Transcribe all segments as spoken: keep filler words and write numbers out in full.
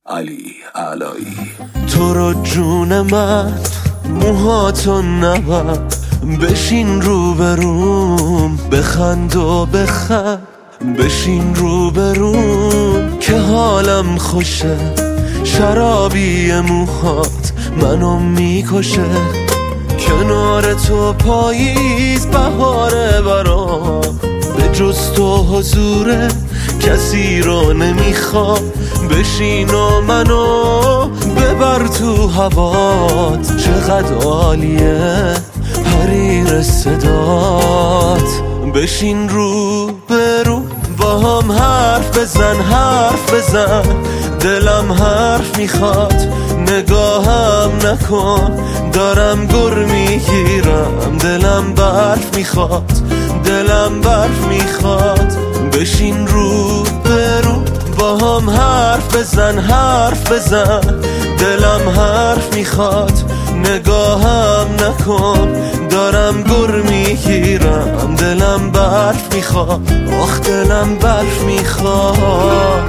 علی علایی. تو رو جون من موهاتو نبند، بشین روبروم بخند و بخند، بشین روبروم که حالم خوشه، شرابی موهات منو میکشه. کنار تو پاییز بهاره برام، به جز تو حضور کسی رو نمیخوام. بشین و منو ببر تو هوات، چقدر عالیه حریر صدات. بشین رو برو با هم حرف بزن، حرف بزن، دلم حرف میخواد. نگاهم نکن دارم گر میگیرم، دلم برف میخواد، دلم برف میخواد. بشین رو برو با هم حرف بزن، حرف بزن، دلم حرف میخواد. نگاهم نکن دارم گر میگیرم، دلم برف میخواد، آخ دلم برف میخواد.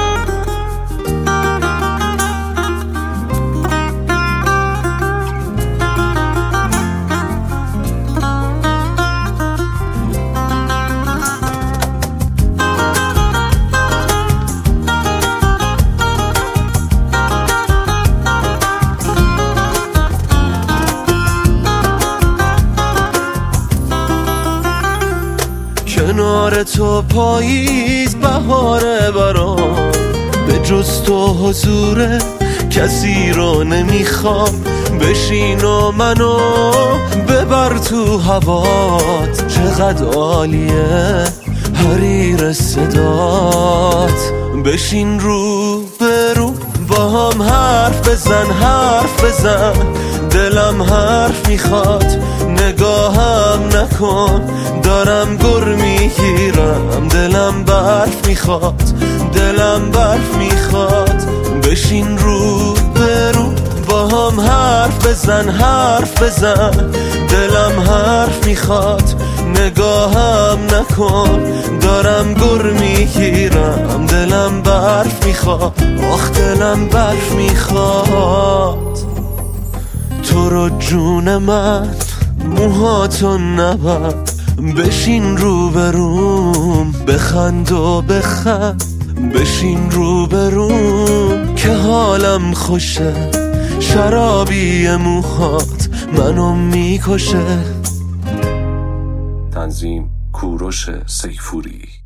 کنار تو پاییز بهاره برام، به جز تو حضور کسی رو نمیخوام. بشین و منو ببر تو هوات، چقدر عالیه حریر صدات. بشین رو برو با هم حرف بزن، حرف بزن، دلم حرف میخواد. نگاهم نکن دارم گر میگیرم، دلم برف میخواد، دلم برف میخواد. بشین رو برو با هم حرف بزن، حرف بزن، دلم حرف میخواد. نگاهم نکن دارم گر میگیرم، دلم برف میخواد، آخ دلم برف میخواد. تو رو جون من موهاتو نبند، بشین روبروم بخند و بخند، بشین روبروم که حالم خوشه، شرابی موهات منو میکشه. تنظیم کوروش سیفوری.